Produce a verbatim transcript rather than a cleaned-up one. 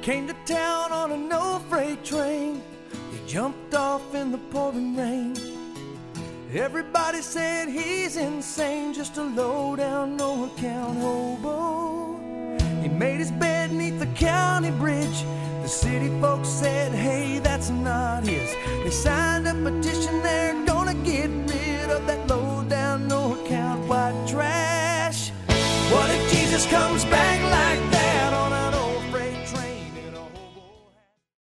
came to town on a no freight train. He jumped off in the pouring rain. Everybody said he's insane, just a low-down, no-account hobo. He made his bed neath the county bridge. The city folks said, hey, that's not his. They signed a petition, they're gonna get rid of that low-down, no-account white trash. What if Jesus comes back